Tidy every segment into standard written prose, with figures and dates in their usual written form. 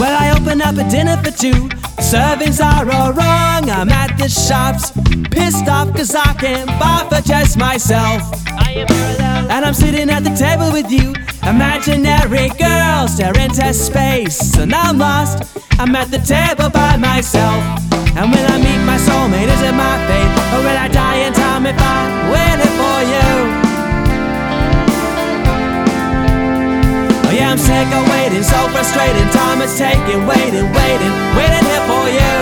Well, I open up a dinner for two. Servings are all wrong. I'm at the shops, pissed off cause I can't buy for just myself. And I'm sitting at the table with you, imaginary girl staring into space. And I'm lost, I'm at the table by myself. And when I meet my soulmate, is it my fate? Or will I die in time if I'm waiting for you? Oh yeah, I'm sick of waiting, so frustrating. Time is taking, waiting here for you.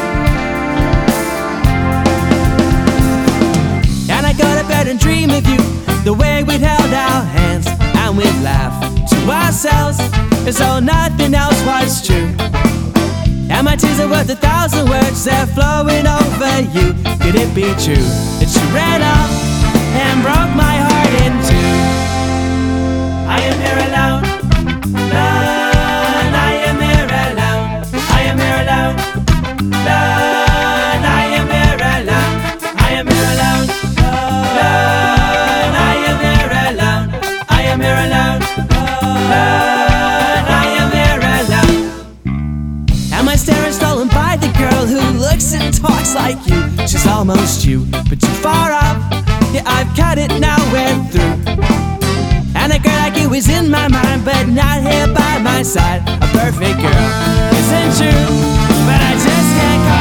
And I go to bed and dream of you, the way we'd held our hands and we'd laugh to ourselves as though nothing else was true. And my tears are worth 1,000 words, they're flowing over you. Could it be true that you ran off and broke my heart in two? I am here alone, alone. I am here alone, I am here alone, alone. I am here alone, I am here alone, alone. I am here alone, I am here alone, alone. I am here alone. Am I staring stolen by the girl who looks and talks like you? She's almost you, but too far off. Yeah, I've cut it, now we're through. And a girl like you is in my mind, but not here by my side. A perfect girl isn't true, but I just can't call